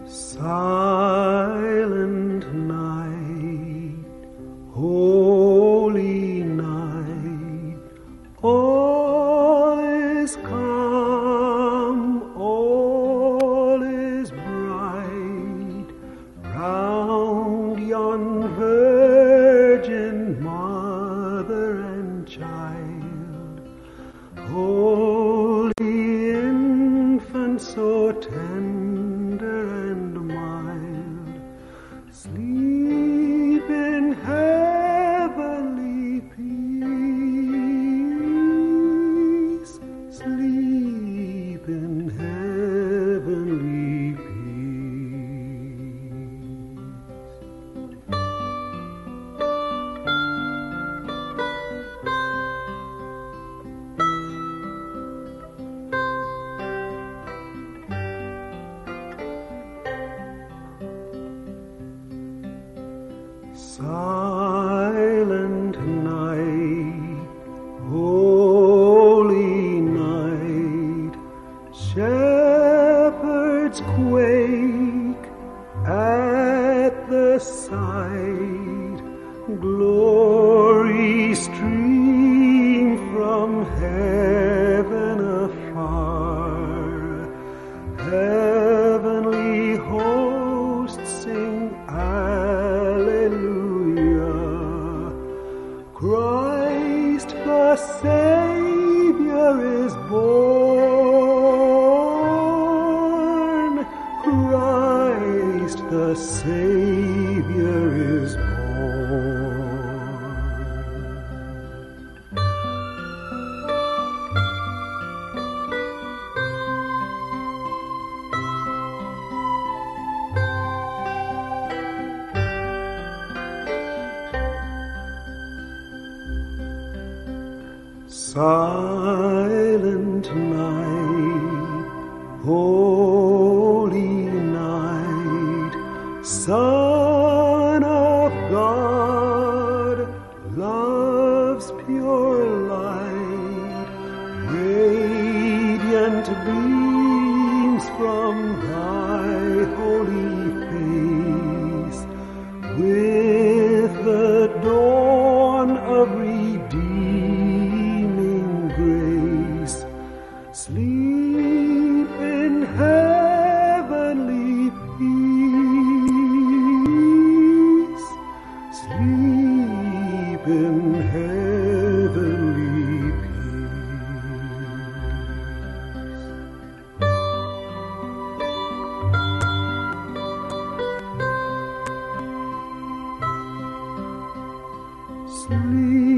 Silent night, holy night, all is calm, all is bright, round yon virgin mother and child, holy infant so tender and mild, sleep in heavenly peace, sleep in heavenly Silent night, holy night, shepherds quake at the sight, glory stream from heaven afar, heavenly hosts sing Alleluia. Christ the Savior is born. Christ the Savior is born. Silent night, holy night, Son of God, love's pure light, radiant beams from thy holy face, with the dawn of redeeming grace, sleep in heavenly peace, sleep in heavenly peace. Sleep